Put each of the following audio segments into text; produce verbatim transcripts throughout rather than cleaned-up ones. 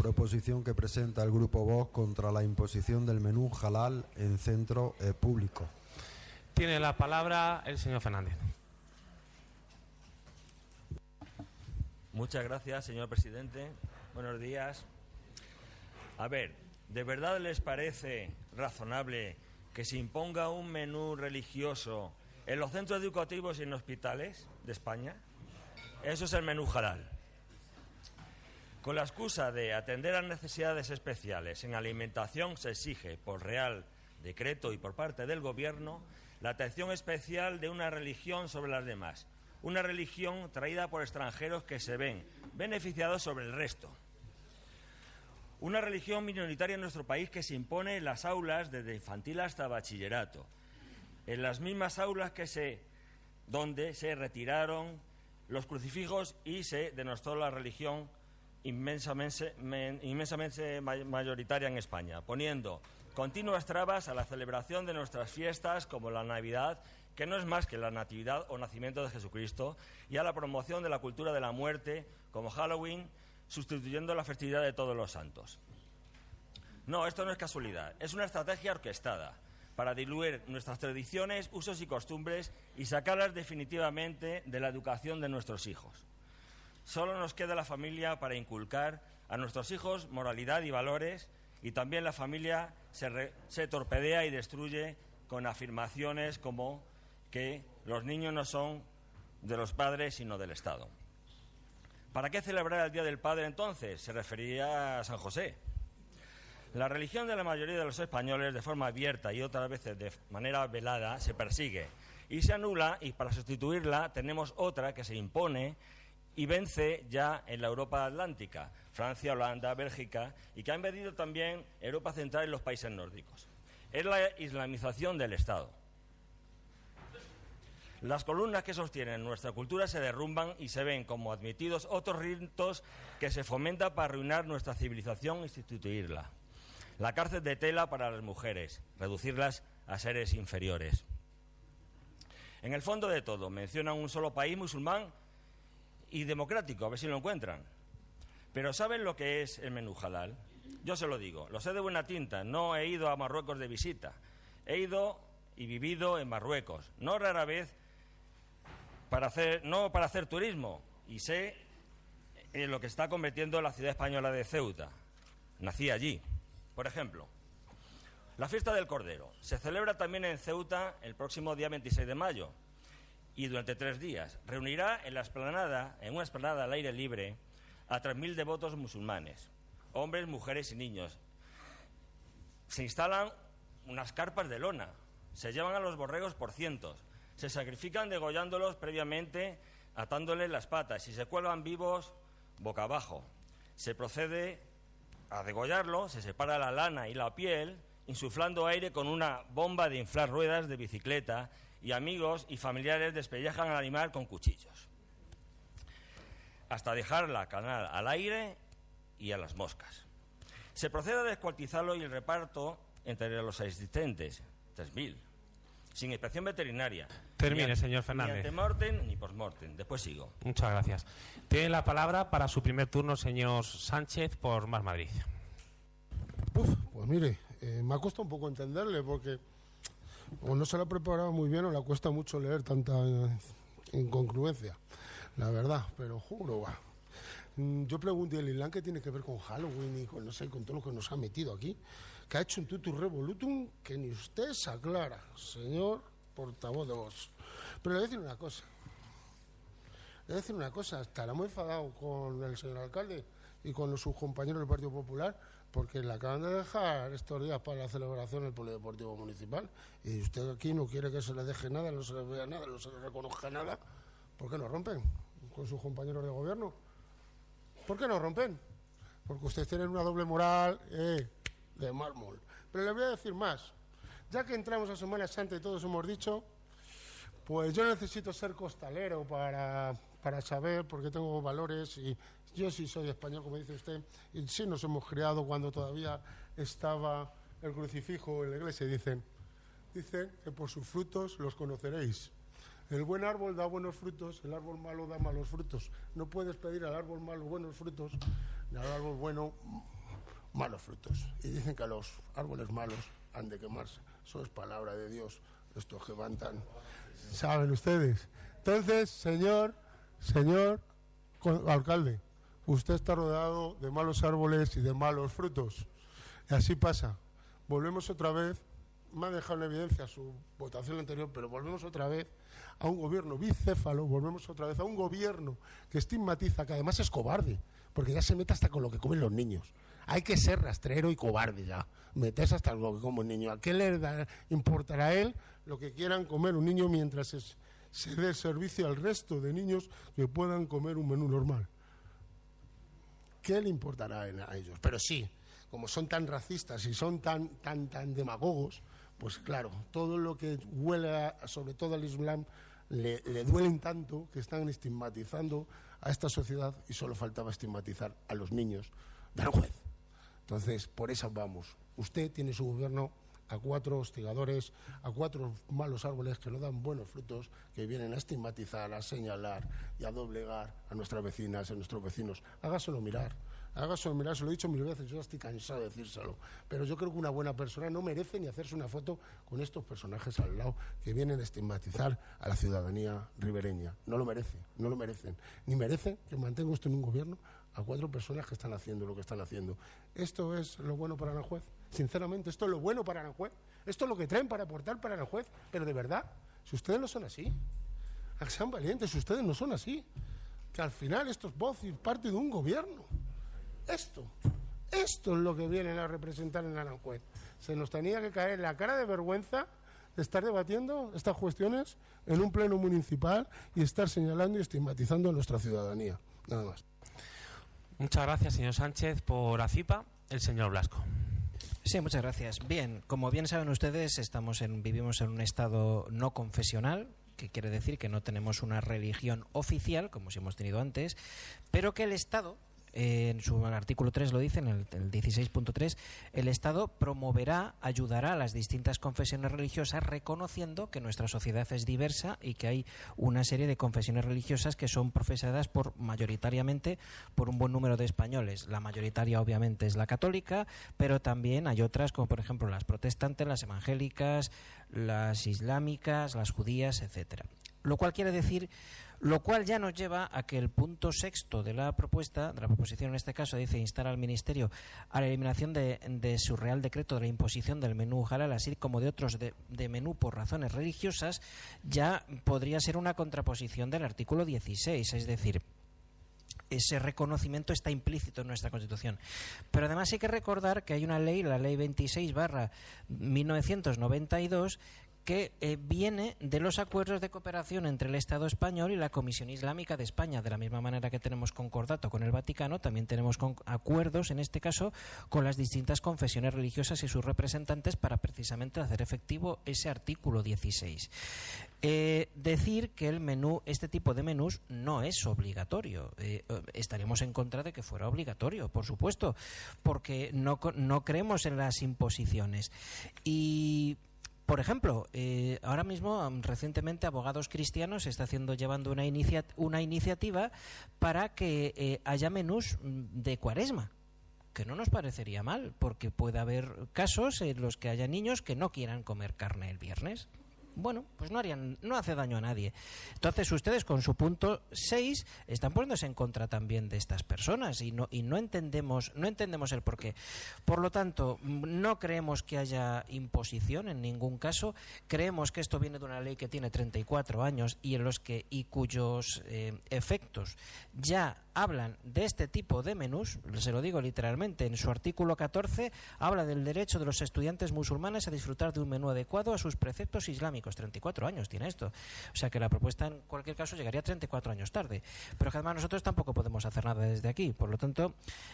proposición que presenta el Grupo Vox contra la imposición del menú halal en centro eh, público. Tiene la palabra el señor Fernández. Muchas gracias, señor presidente. Buenos días. A ver, ¿de verdad les parece razonable que se imponga un menú religioso en los centros educativos y en hospitales de España? Eso es el menú halal. Con la excusa de atender a necesidades especiales en alimentación se exige, por Real Decreto y por parte del Gobierno, la atención especial de una religión sobre las demás. Una religión traída por extranjeros que se ven beneficiados sobre el resto. Una religión minoritaria en nuestro país que se impone en las aulas desde infantil hasta bachillerato. En las mismas aulas que se, donde se retiraron los crucifijos y se denostó la religión inmensamente, inmensamente mayoritaria en España, poniendo continuas trabas a la celebración de nuestras fiestas como la Navidad, que no es más que la natividad o nacimiento de Jesucristo, y a la promoción de la cultura de la muerte como Halloween, sustituyendo la festividad de Todos los Santos. No, esto no es casualidad, es una estrategia orquestada para diluir nuestras tradiciones, usos y costumbres y sacarlas definitivamente de la educación de nuestros hijos. Solo nos queda la familia para inculcar a nuestros hijos moralidad y valores, y también la familia se, re, se torpedea y destruye con afirmaciones como que los niños no son de los padres sino del Estado. ¿Para qué celebrar el Día del Padre entonces? Se refería a San José. La religión de la mayoría de los españoles, de forma abierta y otras veces de manera velada, se persigue y se anula, y para sustituirla tenemos otra que se impone y vence ya en la Europa atlántica, Francia, Holanda, Bélgica, y que han venido también Europa Central y los países nórdicos. Es la islamización del Estado. Las columnas que sostienen nuestra cultura se derrumban y se ven como admitidos otros ritos que se fomentan para arruinar nuestra civilización y sustituirla. La cárcel de tela para las mujeres, reducirlas a seres inferiores. En el fondo de todo, mencionan un solo país musulmán y democrático, a ver si lo encuentran. Pero ¿saben lo que es el menú halal? Yo se lo digo, lo sé de buena tinta, no he ido a Marruecos de visita. He ido y vivido en Marruecos, no rara vez para hacer, no para hacer turismo, y sé en lo que está convirtiendo la ciudad española de Ceuta. Nací allí. Por ejemplo, la fiesta del Cordero se celebra también en Ceuta el próximo día veintiséis de mayo. Y durante tres días reunirá en la explanada, en una explanada al aire libre, a tres mil devotos musulmanes, hombres, mujeres y niños. Se instalan unas carpas de lona, se llevan a los borregos por cientos, se sacrifican degollándolos previamente, atándoles las patas y se cuelgan vivos boca abajo. Se procede a degollarlo, se separa la lana y la piel, insuflando aire con una bomba de inflar ruedas de bicicleta, y amigos y familiares despellejan al animal con cuchillos, hasta dejar la carne al aire y a las moscas. Se procede a descuartizarlo y el reparto entre los asistentes, tres mil, sin inspección veterinaria. Termine, ni, señor Fernández. Ni antemortem ni postmortem. Después sigo. Muchas gracias. Tiene la palabra para su primer turno, señor Sánchez, por Más Madrid. Uf, pues mire, eh, me ha costado un poco entenderle porque o no se lo ha preparado muy bien o le cuesta mucho leer tanta eh, incongruencia, la verdad, pero juro, va. Yo pregunté, ¿el Islam qué tiene que ver con Halloween y con, no sé, con todo lo que nos ha metido aquí? Que ha hecho un tutu revolutum que ni usted se aclara, señor portavoz de Vox. Pero le voy a decir una cosa. Le voy a decir una cosa. Estará muy enfadado con el señor alcalde y con sus compañeros del Partido Popular porque le acaban de dejar estos días para la celebración del Polideportivo Municipal y usted aquí no quiere que se le deje nada, no se le vea nada, no se le reconozca nada. ¿Por qué no rompen con sus compañeros de gobierno? ¿Por qué no rompen? Porque ustedes tienen una doble moral eh, de mármol. Pero les voy a decir más. Ya que entramos a Semana Santa y todos hemos dicho, pues yo necesito ser costalero para, para saber, porque tengo valores y yo sí soy español, como dice usted, y sí nos hemos criado cuando todavía estaba el crucifijo en la iglesia y dicen, dicen que por sus frutos los conoceréis. El buen árbol da buenos frutos, el árbol malo da malos frutos. No puedes pedir al árbol malo buenos frutos y al árbol bueno malos frutos. Y dicen que los árboles malos han de quemarse. Eso es palabra de Dios. Estos que van tan... ¿Saben ustedes? Entonces, señor, señor alcalde, usted está rodeado de malos árboles y de malos frutos. Y así pasa. Volvemos otra vez, me ha dejado en evidencia su votación anterior, pero volvemos otra vez a un gobierno bicéfalo, volvemos otra vez a un gobierno que estigmatiza, que además es cobarde, porque ya se mete hasta con lo que comen los niños. Hay que ser rastrero y cobarde ya, meterse hasta lo que come un niño. ¿A qué le da, importará a él lo que quieran comer un niño mientras es, se dé servicio al resto de niños que puedan comer un menú normal? ¿Qué le importará a ellos? Pero sí, como son tan racistas y son tan, tan, tan demagogos, pues claro, todo lo que huele a, sobre todo al Islam le, le duelen tanto que están estigmatizando a esta sociedad, y solo faltaba estigmatizar a los niños de Aranjuez. Entonces, por eso vamos. Usted tiene su gobierno a cuatro hostigadores, a cuatro malos árboles que no dan buenos frutos, que vienen a estigmatizar, a señalar y a doblegar a nuestras vecinas, a nuestros vecinos. Hágaselo mirar, hágaselo mirar, se lo he dicho mil veces, yo estoy cansado de decírselo, pero yo creo que una buena persona no merece ni hacerse una foto con estos personajes al lado que vienen a estigmatizar a la ciudadanía ribereña. No lo merece, no lo merecen, ni merecen que mantenga usted en un gobierno a cuatro personas que están haciendo lo que están haciendo. ¿Esto es lo bueno para Aranjuez? Sinceramente, ¿esto es lo bueno para Aranjuez? ¿Esto es lo que traen para aportar para Aranjuez? Pero de verdad, si ustedes no son así, sean valientes, si ustedes no son así, que al final esto es voz y parte de un gobierno. Esto, esto es lo que vienen a representar en Aranjuez. Se nos tenía que caer la cara de vergüenza de estar debatiendo estas cuestiones en un pleno municipal y estar señalando y estigmatizando a nuestra ciudadanía. Nada más. Muchas gracias, señor Sánchez, por ACIPA. El señor Blasco. Sí, muchas gracias. Bien, como bien saben ustedes, estamos en, vivimos en un estado no confesional, que quiere decir que no tenemos una religión oficial, como si hemos tenido antes, pero que el Estado, eh, en su artículo tres lo dice, en el, el dieciséis punto tres, el Estado promoverá, ayudará a las distintas confesiones religiosas, reconociendo que nuestra sociedad es diversa y que hay una serie de confesiones religiosas que son profesadas por mayoritariamente por un buen número de españoles. La mayoritaria obviamente es la católica, pero también hay otras como por ejemplo las protestantes, las evangélicas, las islámicas, las judías, etcétera. Lo cual quiere decir, lo cual ya nos lleva a que el punto sexto de la propuesta, de la proposición en este caso, dice instar al Ministerio a la eliminación de, de su Real Decreto de la imposición del menú halal, así como de otros de, de menú por razones religiosas, ya podría ser una contraposición del artículo dieciséis, es decir, ese reconocimiento está implícito en nuestra Constitución. Pero además hay que recordar que hay una ley, la Ley veintiséis barra mil novecientos noventa y dos, que eh, viene de los acuerdos de cooperación entre el Estado español y la Comisión Islámica de España. De la misma manera que tenemos concordato con el Vaticano, también tenemos con acuerdos, en este caso, con las distintas confesiones religiosas y sus representantes para precisamente hacer efectivo ese artículo dieciséis. Eh, decir que el menú, este tipo de menús, no es obligatorio. Eh, estaríamos en contra de que fuera obligatorio, por supuesto, porque no, no creemos en las imposiciones. Y... Por ejemplo, eh, ahora mismo, recientemente, Abogados Cristianos está haciendo, llevando una, inicia, una iniciativa para que eh, haya menús de Cuaresma, que no nos parecería mal, porque puede haber casos en los que haya niños que no quieran comer carne el viernes. Bueno, pues no harían, no hace daño a nadie. Entonces ustedes con su punto seis están poniéndose en contra también de estas personas y no y no entendemos no entendemos el porqué. Por lo tanto, no creemos que haya imposición en ningún caso. Creemos que esto viene de una ley que tiene treinta y cuatro años y en los que y cuyos eh, efectos ya hablan de este tipo de menús. Se lo digo literalmente, en su artículo catorce habla del derecho de los estudiantes musulmanes a disfrutar de un menú adecuado a sus preceptos islámicos. treinta y cuatro años tiene esto. O sea que la propuesta en cualquier caso llegaría treinta y cuatro años tarde. Pero que además nosotros tampoco podemos hacer nada desde aquí. Por lo tanto,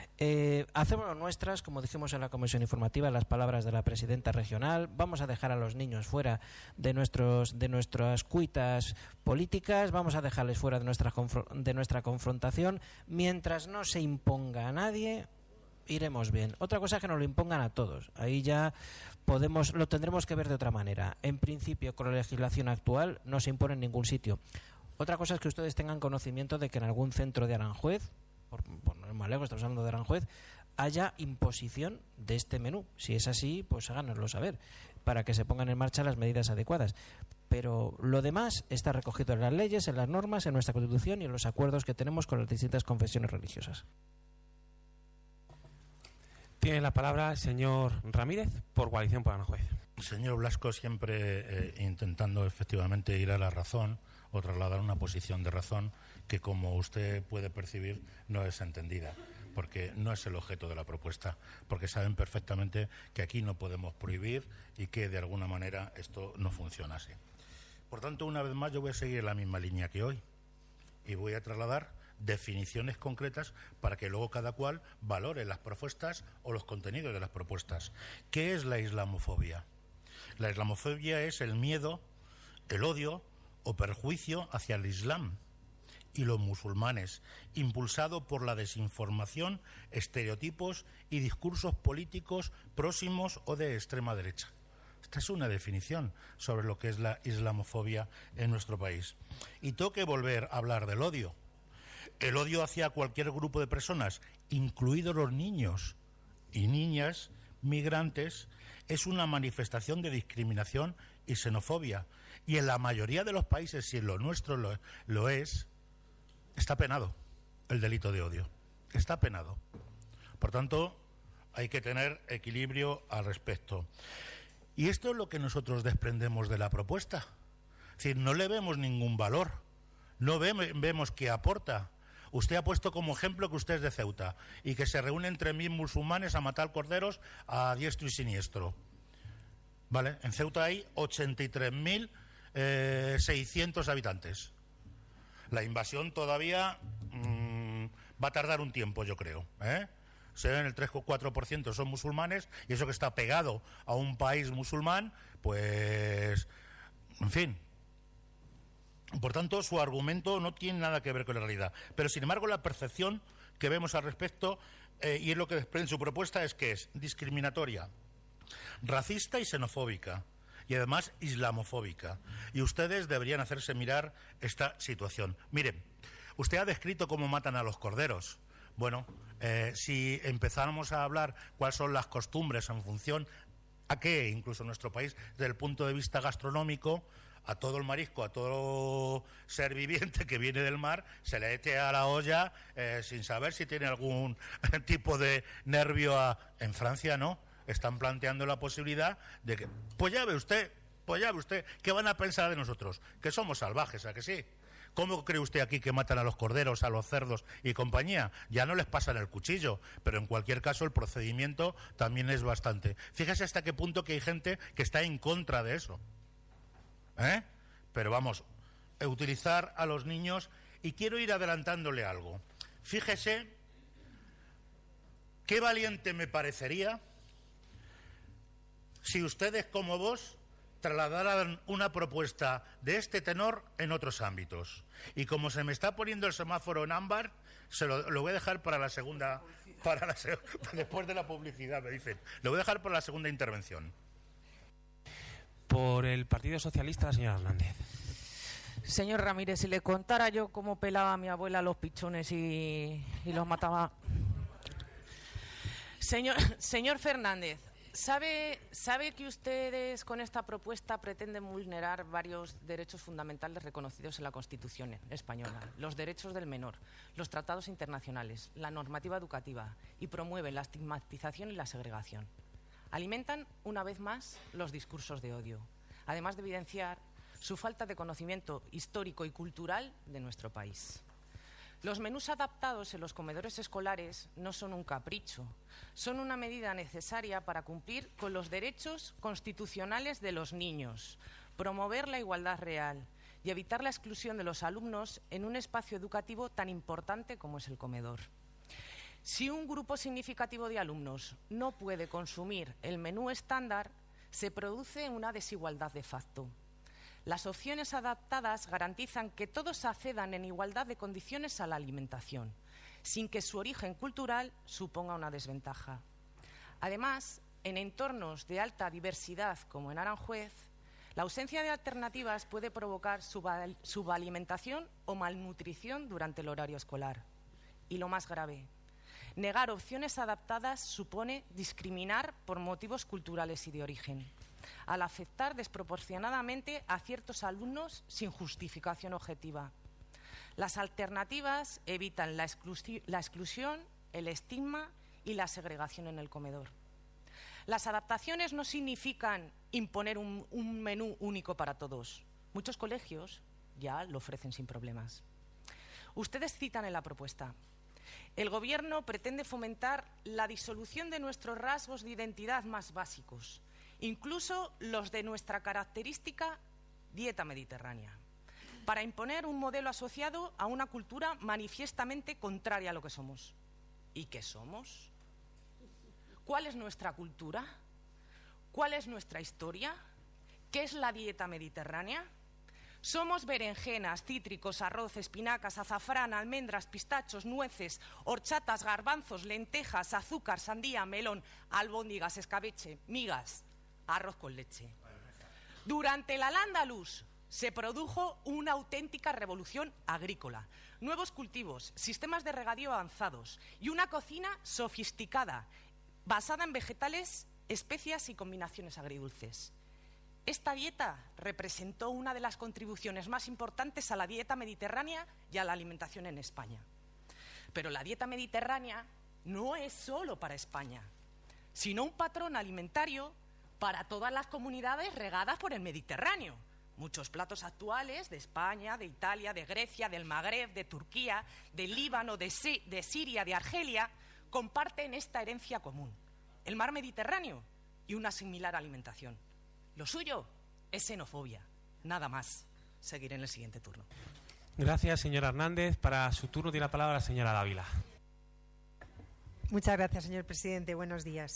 eh, hacemos nuestras, como dijimos en la comisión informativa, las palabras de la presidenta regional. Vamos a dejar a los niños fuera de nuestros de nuestras cuitas políticas. Vamos a dejarles fuera de nuestra, de nuestra confrontación. Mientras no se imponga a nadie, iremos bien. Otra cosa es que nos lo impongan a todos. Ahí ya podemos, lo tendremos que ver de otra manera. En principio, con la legislación actual no se impone en ningún sitio. Otra cosa es que ustedes tengan conocimiento de que en algún centro de Aranjuez, por, por no ir más lejos, estamos hablando de Aranjuez, haya imposición de este menú. Si es así, pues háganoslo saber, para que se pongan en marcha las medidas adecuadas. Pero lo demás está recogido en las leyes, en las normas, en nuestra Constitución y en los acuerdos que tenemos con las distintas confesiones religiosas. Tiene la palabra el señor Ramírez por Coalición por Aranjuez. Señor Blasco, siempre eh, intentando efectivamente ir a la razón o trasladar una posición de razón que, como usted puede percibir, no es entendida, porque no es el objeto de la propuesta, porque saben perfectamente que aquí no podemos prohibir y que de alguna manera esto no funciona así. Por tanto, una vez más, yo voy a seguir la misma línea que hoy y voy a trasladar definiciones concretas para que luego cada cual valore las propuestas o los contenidos de las propuestas. ¿Qué es la islamofobia? La islamofobia es el miedo, el odio o perjuicio hacia el Islam y los musulmanes, impulsado por la desinformación, estereotipos y discursos políticos próximos o de extrema derecha. Esta es una definición sobre lo que es la islamofobia en nuestro país. Y tengo que volver a hablar del odio. El odio hacia cualquier grupo de personas, incluidos los niños y niñas migrantes, es una manifestación de discriminación y xenofobia. Y en la mayoría de los países, si en lo nuestro lo, lo es, está penado el delito de odio. Está penado. Por tanto, hay que tener equilibrio al respecto. Y esto es lo que nosotros desprendemos de la propuesta. Es decir, no le vemos ningún valor. No ve, vemos que aporta. Usted ha puesto como ejemplo que usted es de Ceuta y que se reúnen tres mil musulmanes a matar corderos a diestro y siniestro. ¿Vale? En Ceuta hay ochenta y tres mil seiscientos habitantes. La invasión todavía mmm, va a tardar un tiempo, yo creo, ¿eh? Se ven el tres o cuatro por ciento son musulmanes y eso que está pegado a un país musulmán, pues, en fin. Por tanto, su argumento no tiene nada que ver con la realidad. Pero, sin embargo, la percepción que vemos al respecto, eh, y es lo que desprende su propuesta, es que es discriminatoria, racista y xenofóbica, y además islamofóbica. Y ustedes deberían hacerse mirar esta situación. Miren, usted ha descrito cómo matan a los corderos. Bueno, eh, si empezáramos a hablar cuáles son las costumbres en función a qué, incluso en nuestro país, desde el punto de vista gastronómico, a todo el marisco, a todo ser viviente que viene del mar, se le eche a la olla eh, sin saber si tiene algún tipo de nervio. A... En Francia no, están planteando la posibilidad de que, pues ya ve usted, pues ya ve usted, ¿qué van a pensar de nosotros? Que somos salvajes, ¿a que sí? ¿Cómo cree usted aquí que matan a los corderos, a los cerdos y compañía? Ya no les pasan el cuchillo, pero en cualquier caso el procedimiento también es bastante. Fíjese hasta qué punto que hay gente que está en contra de eso. ¿Eh? Pero vamos, utilizar a los niños, y quiero ir adelantándole algo. Fíjese qué valiente me parecería si ustedes como vos trasladaran una propuesta de este tenor en otros ámbitos. Y como se me está poniendo el semáforo en ámbar, se lo, lo voy a dejar para la segunda, para la, después de la publicidad, me dicen, lo voy a dejar para la segunda intervención. Por el Partido Socialista, la señora Hernández. Señor Ramírez, si le contara yo cómo pelaba a mi abuela los pichones y, y los mataba... Señor, señor Fernández, ¿sabe, ¿sabe que ustedes con esta propuesta pretenden vulnerar varios derechos fundamentales reconocidos en la Constitución española? Los derechos del menor, los tratados internacionales, la normativa educativa, y promueven la estigmatización y la segregación. Alimentan, una vez más, los discursos de odio, además de evidenciar su falta de conocimiento histórico y cultural de nuestro país. Los menús adaptados en los comedores escolares no son un capricho, son una medida necesaria para cumplir con los derechos constitucionales de los niños, promover la igualdad real y evitar la exclusión de los alumnos en un espacio educativo tan importante como es el comedor. Si un grupo significativo de alumnos no puede consumir el menú estándar, se produce una desigualdad de facto. Las opciones adaptadas garantizan que todos accedan en igualdad de condiciones a la alimentación, sin que su origen cultural suponga una desventaja. Además, en entornos de alta diversidad como en Aranjuez, la ausencia de alternativas puede provocar subal- subalimentación o malnutrición durante el horario escolar. Y lo más grave, Negar opciones adaptadas supone discriminar por motivos culturales y de origen, al afectar desproporcionadamente a ciertos alumnos sin justificación objetiva. Las alternativas evitan la, exclusi- la exclusión, el estigma y la segregación en el comedor. Las adaptaciones no significan imponer un, un menú único para todos. Muchos colegios ya lo ofrecen sin problemas. Ustedes citan en la propuesta: el Gobierno pretende fomentar la disolución de nuestros rasgos de identidad más básicos, incluso los de nuestra característica dieta mediterránea, para imponer un modelo asociado a una cultura manifiestamente contraria a lo que somos. ¿Y qué somos? ¿Cuál es nuestra cultura? ¿Cuál es nuestra historia? ¿Qué es la dieta mediterránea? Somos berenjenas, cítricos, arroz, espinacas, azafrán, almendras, pistachos, nueces, horchatas, garbanzos, lentejas, azúcar, sandía, melón, albóndigas, escabeche, migas, arroz con leche. Durante el Al-Ándalus se produjo una auténtica revolución agrícola. Nuevos cultivos, sistemas de regadío avanzados y una cocina sofisticada, basada en vegetales, especias y combinaciones agridulces. Esta dieta representó una de las contribuciones más importantes a la dieta mediterránea y a la alimentación en España. Pero la dieta mediterránea no es solo para España, sino un patrón alimentario para todas las comunidades regadas por el Mediterráneo. Muchos platos actuales de España, de Italia, de Grecia, del Magreb, de Turquía, del Líbano, de, Si- de Siria, de Argelia, comparten esta herencia común: el mar Mediterráneo y una similar alimentación. Lo suyo es xenofobia, nada más. Seguiré en el siguiente turno. Gracias, señora Hernández. Para su turno tiene la palabra la señora Dávila. Muchas gracias, señor presidente. Buenos días.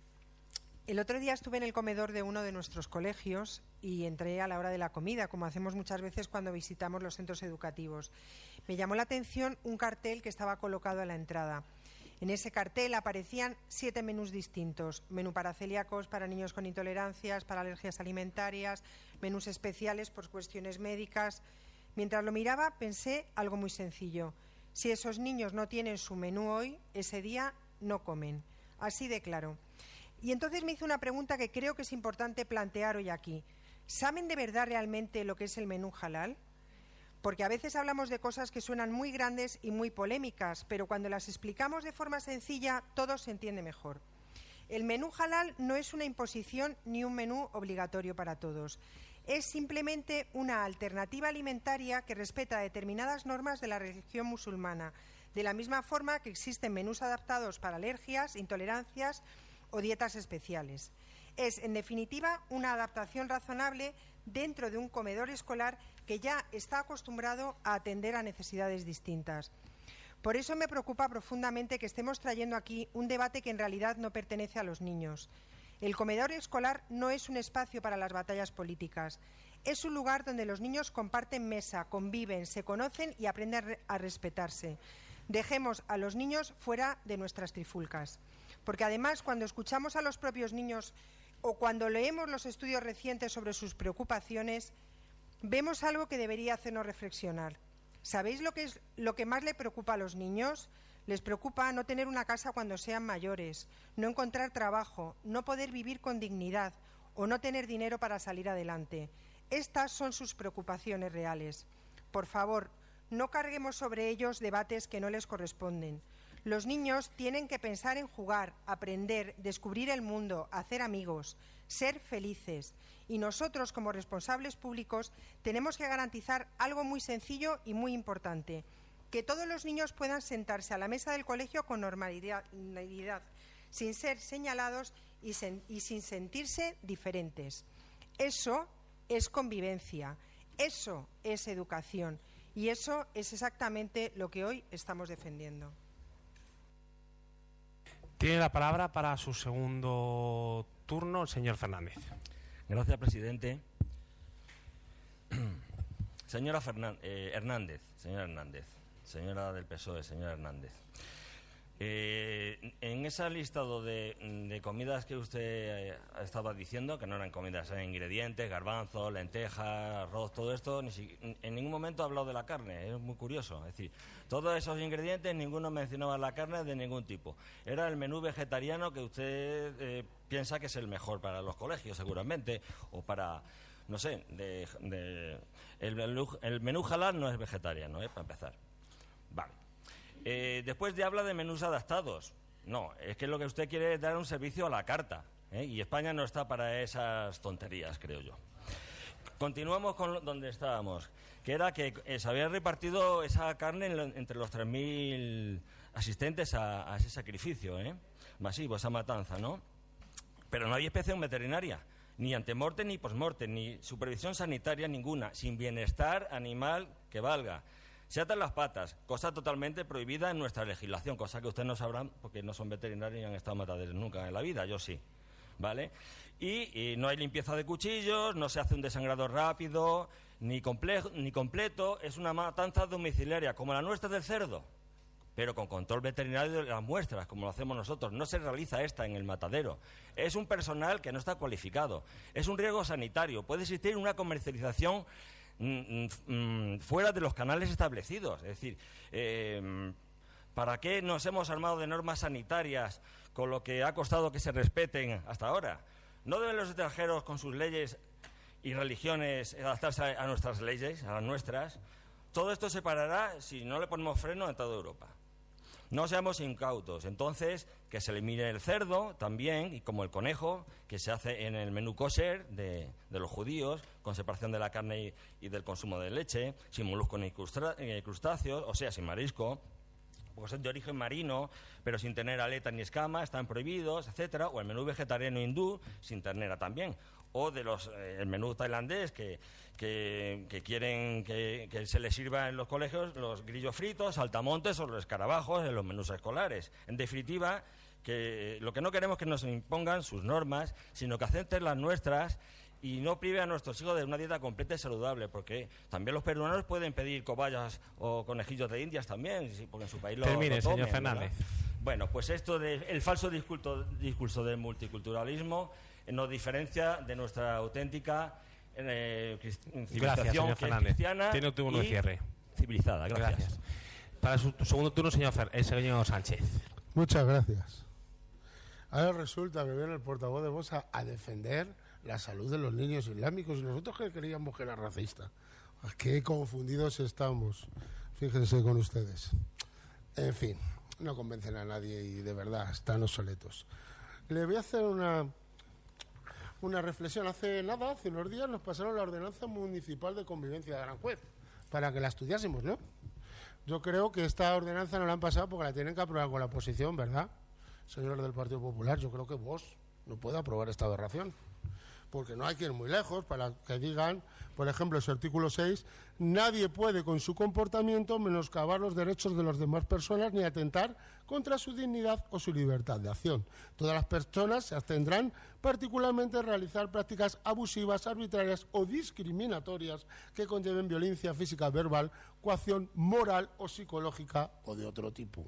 El otro día estuve en el comedor de uno de nuestros colegios y entré a la hora de la comida, como hacemos muchas veces cuando visitamos los centros educativos. Me llamó la atención un cartel que estaba colocado a la entrada. En ese cartel aparecían siete menús distintos: menú para celíacos, para niños con intolerancias, para alergias alimentarias, menús especiales por cuestiones médicas. Mientras lo miraba pensé algo muy sencillo: si esos niños no tienen su menú hoy, ese día no comen. Así de claro. Y entonces me hizo una pregunta que creo que es importante plantear hoy aquí. ¿Saben de verdad realmente lo que es el menú halal? Porque a veces hablamos de cosas que suenan muy grandes y muy polémicas, pero cuando las explicamos de forma sencilla, todo se entiende mejor. El menú halal no es una imposición ni un menú obligatorio para todos. Es simplemente una alternativa alimentaria que respeta determinadas normas de la religión musulmana, de la misma forma que existen menús adaptados para alergias, intolerancias o dietas especiales. Es, en definitiva, una adaptación razonable dentro de un comedor escolar que ya está acostumbrado a atender a necesidades distintas. Por eso me preocupa profundamente que estemos trayendo aquí un debate que en realidad no pertenece a los niños. El comedor escolar no es un espacio para las batallas políticas. Es un lugar donde los niños comparten mesa, conviven, se conocen y aprenden a respetarse. Dejemos a los niños fuera de nuestras trifulcas. Porque además, cuando escuchamos a los propios niños o cuando leemos los estudios recientes sobre sus preocupaciones, vemos algo que debería hacernos reflexionar. ¿Sabéis lo que es lo que más le preocupa a los niños? Les preocupa no tener una casa cuando sean mayores, no encontrar trabajo, no poder vivir con dignidad o no tener dinero para salir adelante. Estas son sus preocupaciones reales. Por favor, no carguemos sobre ellos debates que no les corresponden. Los niños tienen que pensar en jugar, aprender, descubrir el mundo, hacer amigos, ser felices. Y nosotros, como responsables públicos, tenemos que garantizar algo muy sencillo y muy importante: que todos los niños puedan sentarse a la mesa del colegio con normalidad, sin ser señalados y, sen- y sin sentirse diferentes. Eso es convivencia, eso es educación y eso es exactamente lo que hoy estamos defendiendo. Tiene la palabra para su segundo turno el señor Fernández. Gracias, presidente. Señora Fernan- eh, Hernández, señora Hernández, señora del P S O E, señora Hernández. Eh, en ese listado de, de comidas que usted eh, estaba diciendo, que no eran comidas, eran ingredientes, garbanzos, lentejas, arroz, todo esto, ni si, en ningún momento ha hablado de la carne. Es muy curioso. Es decir, todos esos ingredientes, ninguno mencionaba la carne de ningún tipo. Era el menú vegetariano que usted eh, piensa que es el mejor para los colegios, seguramente, o para, no sé, de, de, el, menú, el menú halal no es vegetariano, ¿eh? Para empezar. Vale. Eh, después de habla de menús adaptados. No, es que lo que usted quiere es dar un servicio a la carta, ¿eh? Y España no está para esas tonterías, creo yo. Continuamos con donde estábamos, que era que eh, se había repartido esa carne en lo, entre los tres mil asistentes a, a ese sacrificio, ¿eh? masivo, esa matanza, ¿no? Pero no hay inspección veterinaria, ni antemorte ni postmorte, ni supervisión sanitaria ninguna, sin bienestar animal que valga. Se atan las patas, cosa totalmente prohibida en nuestra legislación, cosa que ustedes no sabrán porque no son veterinarios y han estado mataderos nunca en la vida, yo sí, ¿vale? Y, y no hay limpieza de cuchillos, no se hace un desangrado rápido, ni, complejo, ni completo, es una matanza domiciliaria, como la nuestra del cerdo, pero con control veterinario de las muestras, como lo hacemos nosotros. No se realiza esta en el matadero. Es un personal que no está cualificado, es un riesgo sanitario, puede existir una comercialización fuera de los canales establecidos. Es decir, eh, ¿para qué nos hemos armado de normas sanitarias con lo que ha costado que se respeten hasta ahora? ¿No deben los extranjeros con sus leyes y religiones adaptarse a nuestras leyes, a las nuestras? Todo esto se parará si no le ponemos freno en toda Europa. No seamos incautos. Entonces, que se elimine el cerdo también, y como el conejo, que se hace en el menú kosher de, de los judíos, con separación de la carne y, y del consumo de leche, sin moluscos ni crustáceos, o sea, sin marisco, porque son de origen marino, pero sin tener aleta ni escama, están prohibidos, etcétera. O el menú vegetariano hindú, sin ternera también. O de los eh, el menú tailandés, que, que, que quieren que, que se les sirva en los colegios los grillos fritos, saltamontes o los escarabajos en los menús escolares. En definitiva, que lo que no queremos es que nos impongan sus normas, sino que acepten las nuestras y no prive a nuestros hijos de una dieta completa y saludable, porque también los peruanos pueden pedir cobayas o conejillos de indias también, porque en su país lo, Termine, lo tomen, señor Fernández. ¿verdad? Bueno, pues esto del de, falso discurso, discurso del multiculturalismo nos diferencia de nuestra auténtica eh, civilización, gracias, señor que Fernández. es cristiana Tiene un turno de cierre. Civilizada. Gracias. Gracias. Para su segundo turno, señor, Fer, el señor Sánchez. Muchas gracias. Ahora resulta que viene el portavoz de Vox a, a defender la salud de los niños islámicos y nosotros que queríamos que era racista. Qué confundidos estamos, fíjense con ustedes. En fin, no convencen a nadie y de verdad están obsoletos. Le voy a hacer una, una reflexión. Hace nada, hace unos días nos pasaron la ordenanza municipal de convivencia de Aranjuez para que la estudiásemos, ¿no? Yo creo que esta ordenanza no la han pasado porque la tienen que aprobar con la oposición, ¿verdad? Señores del Partido Popular, yo creo que vos no puede aprobar esta aberración, porque no hay que ir muy lejos para que digan, por ejemplo, ese artículo seis, nadie puede con su comportamiento menoscabar los derechos de las demás personas ni atentar contra su dignidad o su libertad de acción. Todas las personas se abstendrán particularmente de realizar prácticas abusivas, arbitrarias o discriminatorias que conlleven violencia física, verbal, coacción moral o psicológica o de otro tipo.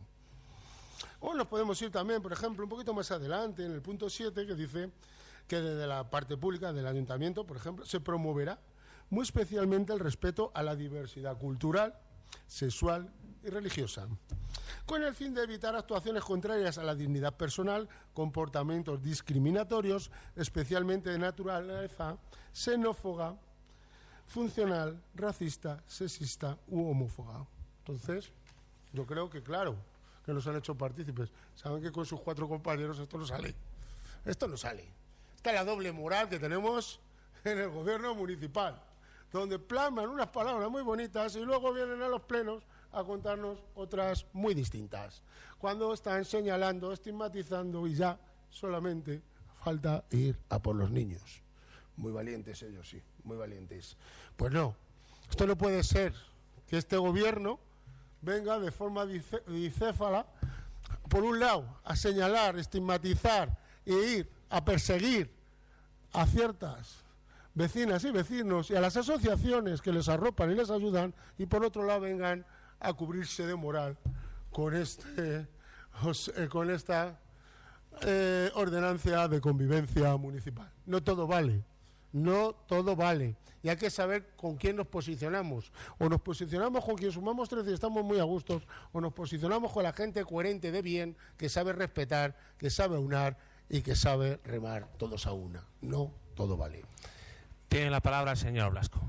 O nos podemos ir también, por ejemplo, un poquito más adelante, en el punto siete, que dice que desde la parte pública del ayuntamiento, por ejemplo, se promoverá muy especialmente el respeto a la diversidad cultural, sexual y religiosa, con el fin de evitar actuaciones contrarias a la dignidad personal, comportamientos discriminatorios, especialmente de naturaleza xenófoba, funcional, racista, sexista u homófoba. Entonces, yo creo que, claro, que nos han hecho partícipes. Saben que con sus cuatro compañeros esto no sale. Esto no sale. Esta es la doble moral que tenemos en el gobierno municipal, donde plasman unas palabras muy bonitas y luego vienen a los plenos a contarnos otras muy distintas, cuando están señalando, estigmatizando y ya solamente falta ir a por los niños. Muy valientes ellos, sí, muy valientes. Pues no, esto no puede ser que este gobierno venga de forma bicéfala, por un lado, a señalar, estigmatizar e ir a perseguir a ciertas vecinas y vecinos y a las asociaciones que les arropan y les ayudan, y por otro lado vengan a cubrirse de moral con este os, eh, con esta eh, ordenanza de convivencia municipal. No todo vale, no todo vale. Y hay que saber con quién nos posicionamos. O nos posicionamos con quien sumamos tres y estamos muy a gustos, o nos posicionamos con la gente coherente de bien, que sabe respetar, que sabe aunar y que sabe remar todos a una. No todo vale. Tiene la palabra el señor Blasco.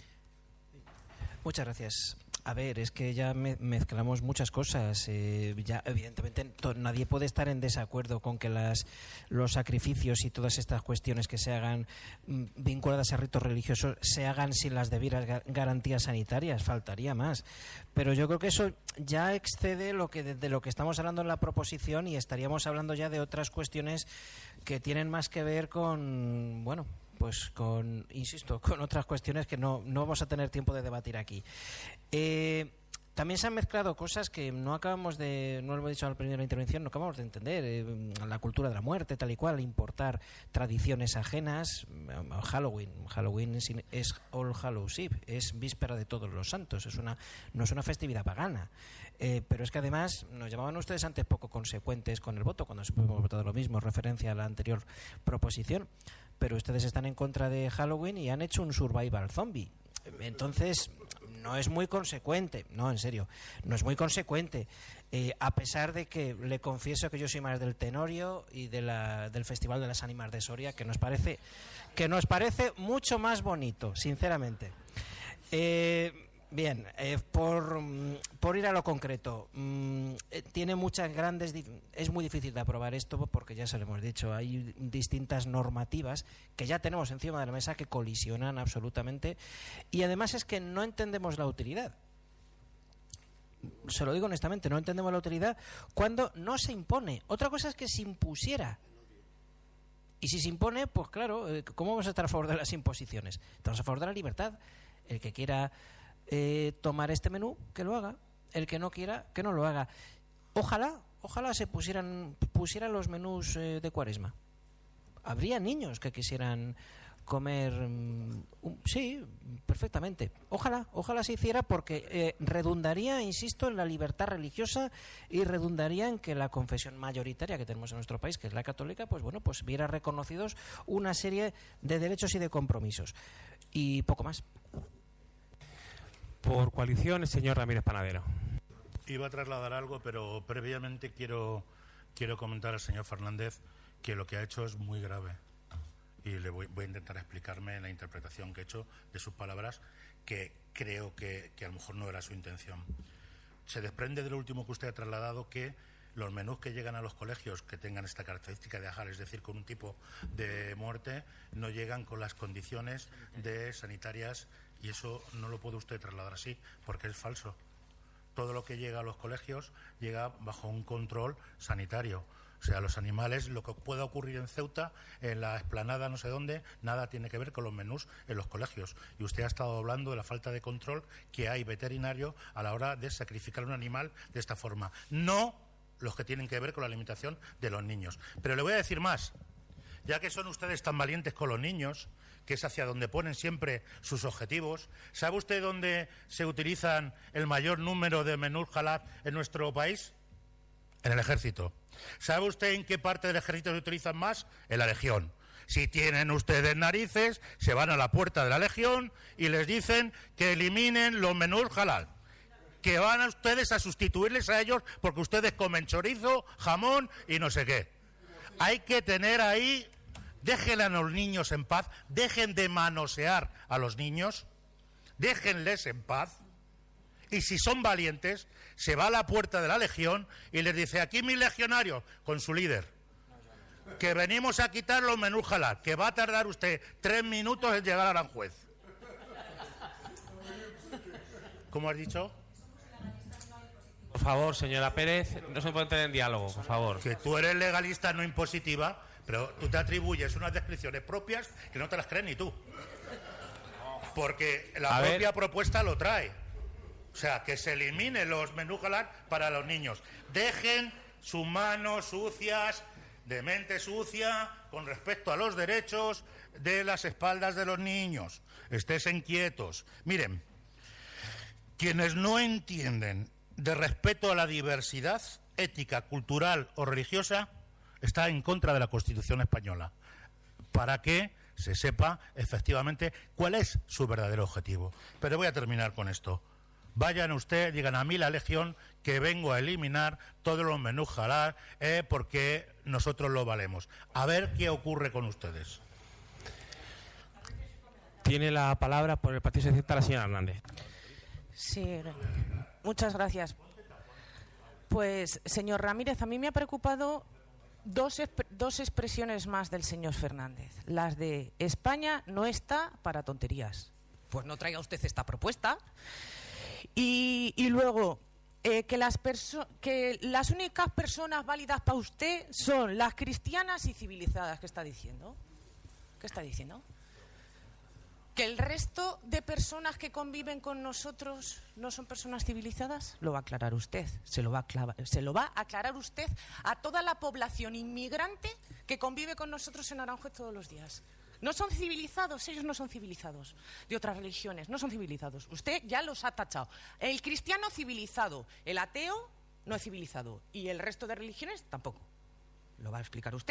Muchas gracias. A ver, es que ya me mezclamos muchas cosas. Eh, ya evidentemente to, nadie puede estar en desacuerdo con que las, los sacrificios y todas estas cuestiones que se hagan mm, vinculadas a ritos religiosos se hagan sin las debidas ga garantías sanitarias. Faltaría más. Pero yo creo que eso ya excede lo que de, de lo que estamos hablando en la proposición, y estaríamos hablando ya de otras cuestiones que tienen más que ver con, bueno, pues con, insisto, con otras cuestiones que no, no vamos a tener tiempo de debatir aquí. Eh, también se han mezclado cosas que no acabamos de, no lo hemos dicho al principio de la intervención, no acabamos de entender. Eh, la cultura de la muerte, tal y cual, importar tradiciones ajenas. Halloween, Halloween es, es All Hallows Eve, es víspera de todos los santos, es una, no es una festividad pagana. Eh, pero es que además nos llamaban ustedes antes poco consecuentes con el voto, cuando hemos votado lo mismo, referencia a la anterior proposición. Pero ustedes están en contra de Halloween y han hecho un survival zombie. Entonces, no es muy consecuente. No, en serio, no es muy consecuente. Eh, a pesar de que le confieso que yo soy más del Tenorio y de la, del Festival de las Ánimas de Soria, que nos parece, que nos parece mucho más bonito, sinceramente. Eh... Bien, eh, por, por ir a lo concreto, mmm, tiene muchas grandes, es muy difícil de aprobar esto porque ya se lo hemos dicho, hay distintas normativas que ya tenemos encima de la mesa que colisionan absolutamente, y además es que no entendemos la utilidad. Se lo digo honestamente, no entendemos la utilidad cuando no se impone. Otra cosa es que se impusiera. Y si se impone, pues claro, ¿cómo vamos a estar a favor de las imposiciones? Estamos a favor de la libertad. El que quiera Eh, tomar este menú, que lo haga. El que no quiera, que no lo haga. Ojalá, ojalá se pusieran pusieran los menús eh, de Cuaresma. Habría niños que quisieran comer, um, um, sí, perfectamente. Ojalá, ojalá se hiciera, porque eh, redundaría, insisto, en la libertad religiosa y redundaría en que la confesión mayoritaria que tenemos en nuestro país, que es la católica, pues bueno, pues viera reconocidos una serie de derechos y de compromisos. Y poco más. Por coalición, el señor Ramírez Panadero. Iba a trasladar algo, pero previamente quiero, quiero comentar al señor Fernández que lo que ha hecho es muy grave. Y le voy, voy a intentar explicarme la interpretación que he hecho de sus palabras, que creo que, que a lo mejor no era su intención. Se desprende de lo último que usted ha trasladado que los menús que llegan a los colegios que tengan esta característica de ajar, es decir, con un tipo de muerte, no llegan con las condiciones de sanitarias. Y eso no lo puede usted trasladar así, porque es falso. Todo lo que llega a los colegios llega bajo un control sanitario. O sea, los animales, lo que pueda ocurrir en Ceuta, en la explanada no sé dónde, nada tiene que ver con los menús en los colegios. Y usted ha estado hablando de la falta de control que hay veterinario a la hora de sacrificar un animal de esta forma. No los que tienen que ver con la alimentación de los niños. Pero le voy a decir más. Ya que son ustedes tan valientes con los niños, que es hacia donde ponen siempre sus objetivos, ¿sabe usted dónde se utilizan el mayor número de menús halal en nuestro país? En el ejército. ¿Sabe usted en qué parte del ejército se utilizan más? En la legión. Si tienen ustedes narices, se van a la puerta de la legión y les dicen que eliminen los menús halal. Que van a ustedes a sustituirles a ellos porque ustedes comen chorizo, jamón y no sé qué. Hay que tener ahí... Déjenle a los niños en paz, dejen de manosear a los niños, déjenles en paz, y si son valientes, se va a la puerta de la legión y les dice, aquí mis legionarios, con su líder, que venimos a quitar los menús halal, que va a tardar usted tres minutos en llegar a Aranjuez. ¿Cómo has dicho? Por favor, señora Pérez, no se puede entrar en diálogo, por favor. Que tú eres legalista, no impositiva, pero tú te atribuyes unas descripciones propias que no te las crees ni tú. Porque la a propia ver. propuesta lo trae. O sea, que se eliminen los menús halal para los niños. Dejen sus manos sucias, de mente sucia, con respecto a los derechos de las espaldas de los niños. Estésen quietos. Miren, quienes no entienden de respeto a la diversidad ética, cultural o religiosa, está en contra de la Constitución española, para que se sepa efectivamente cuál es su verdadero objetivo. Pero voy a terminar con esto. Vayan ustedes, digan a mí la Legión que vengo a eliminar todos los menús halal eh, porque nosotros lo valemos. A ver qué ocurre con ustedes. Tiene la palabra por el Partido Socialista la señora Hernández. Sí, muchas gracias. Pues, señor Ramírez, a mí me ha preocupado dos, dos expresiones más del señor Fernández. Las de España no está para tonterías. Pues no traiga usted esta propuesta. Y, y luego, eh, que, las que las únicas personas válidas para usted son las cristianas y civilizadas. ¿Qué está diciendo? ¿Qué está diciendo? ¿Que el resto de personas que conviven con nosotros no son personas civilizadas? Lo va a aclarar usted. Se lo va a aclarar, se lo va a aclarar usted a toda la población inmigrante que convive con nosotros en Aranjuez todos los días. No son civilizados, ellos no son civilizados. De otras religiones, no son civilizados. Usted ya los ha tachado. El cristiano civilizado, el ateo no es civilizado. Y el resto de religiones tampoco. Lo va a explicar usted.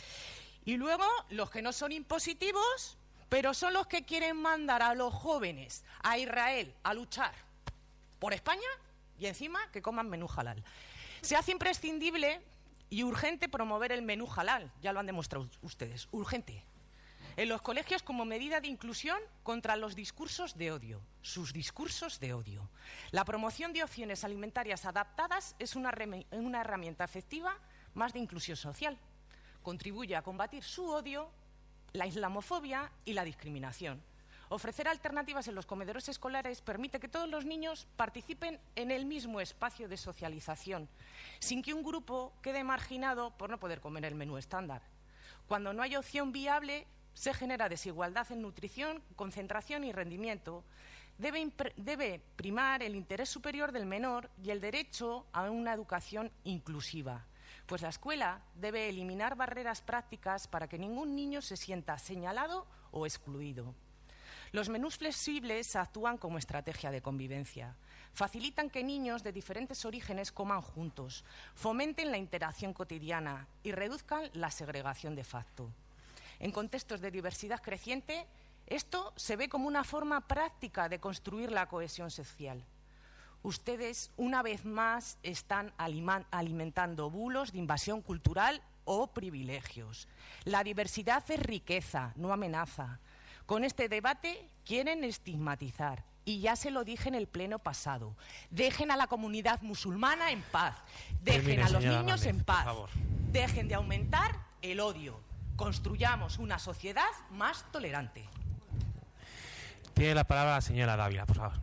Y luego, los que no son impositivos, pero son los que quieren mandar a los jóvenes a Israel a luchar por España y encima que coman menú halal. Se hace imprescindible y urgente promover el menú halal. Ya lo han demostrado ustedes. Urgente. En los colegios como medida de inclusión contra los discursos de odio, sus discursos de odio. La promoción de opciones alimentarias adaptadas es una, una herramienta efectiva más de inclusión social. Contribuye a combatir su odio, la islamofobia y la discriminación. Ofrecer alternativas en los comedores escolares permite que todos los niños participen en el mismo espacio de socialización, sin que un grupo quede marginado por no poder comer el menú estándar. Cuando no hay opción viable, se genera desigualdad en nutrición, concentración y rendimiento. Debe, debe primar el interés superior del menor y el derecho a una educación inclusiva, pues la escuela debe eliminar barreras prácticas para que ningún niño se sienta señalado o excluido. Los menús flexibles actúan como estrategia de convivencia. Facilitan que niños de diferentes orígenes coman juntos, fomenten la interacción cotidiana y reduzcan la segregación de facto. En contextos de diversidad creciente, esto se ve como una forma práctica de construir la cohesión social. Ustedes, una vez más, están alimentando bulos de invasión cultural o privilegios. La diversidad es riqueza, no amenaza. Con este debate quieren estigmatizar. Y ya se lo dije en el pleno pasado. Dejen a la comunidad musulmana en paz. Dejen Termine, a los niños Hernández, en paz. por favor. Dejen de aumentar el odio. Construyamos una sociedad más tolerante. Tiene la palabra la señora Dávila, por favor.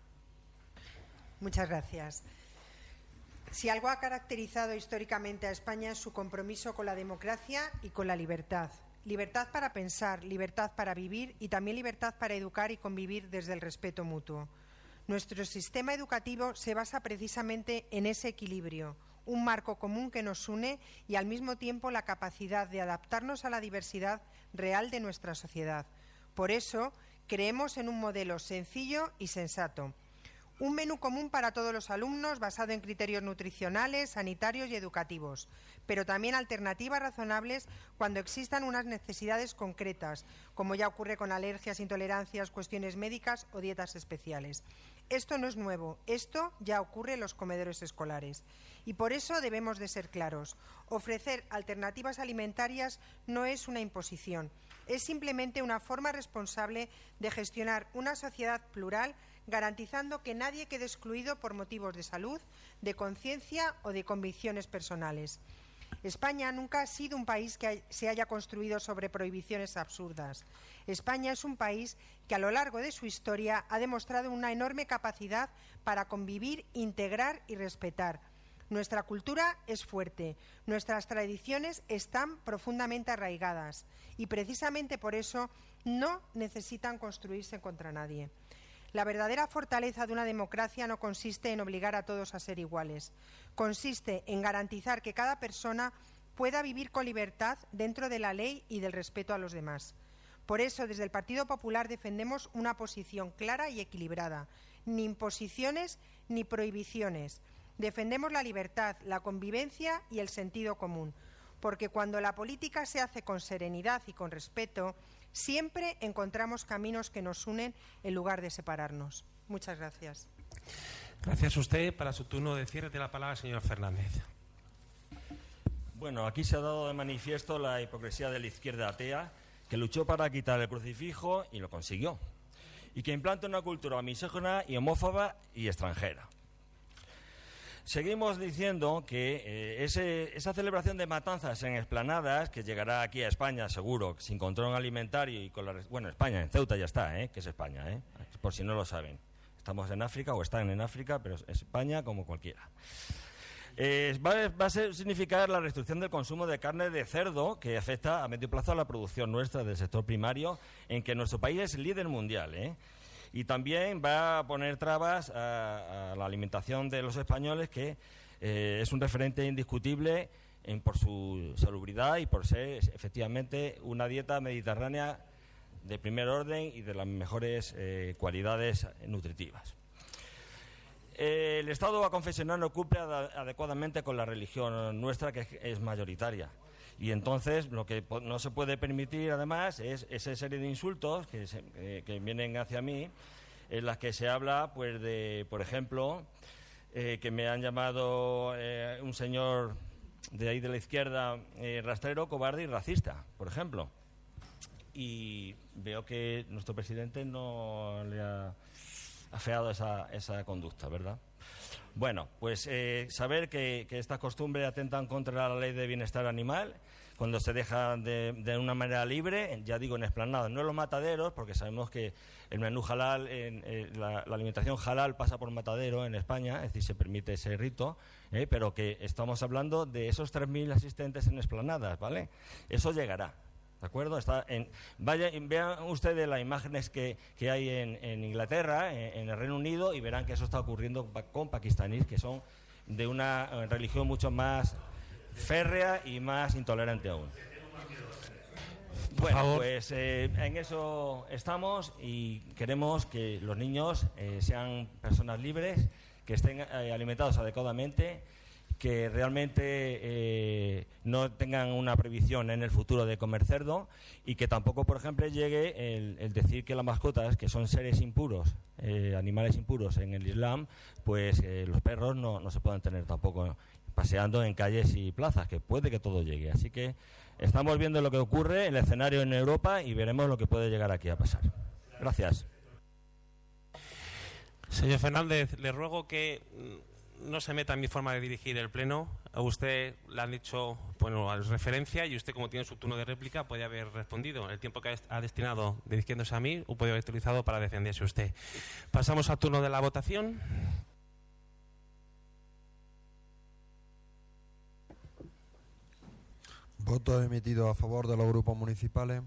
Muchas gracias. Si algo ha caracterizado históricamente a España es su compromiso con la democracia y con la libertad. Libertad para pensar, libertad para vivir y también libertad para educar y convivir desde el respeto mutuo. Nuestro sistema educativo se basa precisamente en ese equilibrio, un marco común que nos une y al mismo tiempo la capacidad de adaptarnos a la diversidad real de nuestra sociedad. Por eso, creemos en un modelo sencillo y sensato. Un menú común para todos los alumnos basado en criterios nutricionales, sanitarios y educativos, pero también alternativas razonables cuando existan unas necesidades concretas, como ya ocurre con alergias, intolerancias, cuestiones médicas o dietas especiales. Esto no es nuevo, esto ya ocurre en los comedores escolares. Y por eso debemos de ser claros. Ofrecer alternativas alimentarias no es una imposición, es simplemente una forma responsable de gestionar una sociedad plural, garantizando que nadie quede excluido por motivos de salud, de conciencia o de convicciones personales. España nunca ha sido un país que se haya construido sobre prohibiciones absurdas. España es un país que a lo largo de su historia ha demostrado una enorme capacidad para convivir, integrar y respetar. Nuestra cultura es fuerte, nuestras tradiciones están profundamente arraigadas y precisamente por eso no necesitan construirse contra nadie. La verdadera fortaleza de una democracia no consiste en obligar a todos a ser iguales. Consiste en garantizar que cada persona pueda vivir con libertad dentro de la ley y del respeto a los demás. Por eso, desde el Partido Popular defendemos una posición clara y equilibrada. Ni imposiciones ni prohibiciones. Defendemos la libertad, la convivencia y el sentido común, porque cuando la política se hace con serenidad y con respeto, siempre encontramos caminos que nos unen en lugar de separarnos. Muchas gracias. Gracias a usted. Para su turno de cierre de la palabra, señor Fernández. Bueno, aquí se ha dado de manifiesto la hipocresía de la izquierda atea, que luchó para quitar el crucifijo y lo consiguió, y que implanta una cultura misógina y homófoba y extranjera. Seguimos diciendo que eh, ese, esa celebración de matanzas en explanadas, que llegará aquí a España seguro, sin control alimentario y con la... Bueno, España, en Ceuta ya está, ¿eh? Que es España, ¿eh? Por si no lo saben. Estamos en África o están en África, pero es España como cualquiera. Eh, va, va a ser, significar la restricción del consumo de carne de cerdo, que afecta a medio plazo a la producción nuestra del sector primario, en que nuestro país es líder mundial, ¿eh? Y también va a poner trabas a, a la alimentación de los españoles, que eh, es un referente indiscutible en, por su salubridad y por ser efectivamente una dieta mediterránea de primer orden y de las mejores eh, cualidades nutritivas. Eh, el Estado aconfesional no cumple ad- adecuadamente con la religión nuestra, que es, es mayoritaria. Y entonces lo que no se puede permitir, además, es esa serie de insultos que, se, eh, que vienen hacia mí, en las que se habla, pues, de, por ejemplo, eh, que me han llamado eh, un señor de ahí de la izquierda eh, rastrero, cobarde y racista, por ejemplo. Y veo que nuestro presidente no le ha afeado esa, esa conducta, ¿verdad? Bueno, pues eh, saber que, que estas costumbres atentan contra la ley de bienestar animal cuando se deja de, de una manera libre, ya digo, en explanadas, no en los mataderos, porque sabemos que el menú halal, en, eh, la, la alimentación halal pasa por matadero en España, es decir, se permite ese rito, eh, pero que estamos hablando de esos tres mil asistentes en explanadas, ¿vale? Eso llegará. ¿De acuerdo? Está en, vaya, vean ustedes las imágenes que, que hay en, en Inglaterra, en, en el Reino Unido, y verán que eso está ocurriendo con pakistaníes, que son de una eh, religión mucho más férrea y más intolerante aún. Bueno, pues eh, en eso estamos y queremos que los niños eh, sean personas libres, que estén eh, alimentados adecuadamente, que realmente eh, no tengan una prohibición en el futuro de comer cerdo y que tampoco, por ejemplo, llegue el, el decir que las mascotas, que son seres impuros, eh, animales impuros en el Islam, pues eh, los perros no, no se puedan tener tampoco paseando en calles y plazas, que puede que todo llegue. Así que estamos viendo lo que ocurre, el escenario en Europa, y veremos lo que puede llegar aquí a pasar. Gracias. Señor Fernández, le ruego que no se meta en mi forma de dirigir el Pleno. A usted le han dicho, bueno, referencia, y usted, como tiene su turno de réplica, puede haber respondido. El tiempo que ha destinado dirigiéndose a mí, o puede haber utilizado para defenderse usted. Pasamos al turno de la votación. Votos emitidos a favor de los grupos municipales.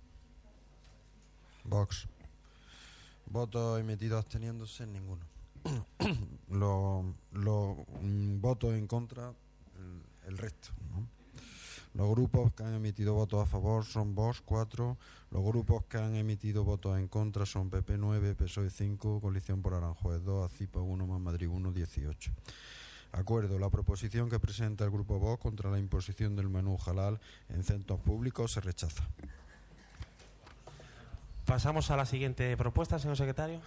Vox. Votos emitidos absteniéndose, ninguno. Los lo, mm, votos en contra, el, el resto, ¿no? Los grupos que han emitido votos a favor son Vox cuatro, los grupos que han emitido votos en contra son P P nueve, P S O E cinco, Coalición por Aranjuez dos, ACIPA uno, Más Madrid uno, dieciocho. Acuerdo. La proposición que presenta el grupo Vox contra la imposición del menú halal en centros públicos se rechaza. Pasamos a la siguiente propuesta, señor secretario.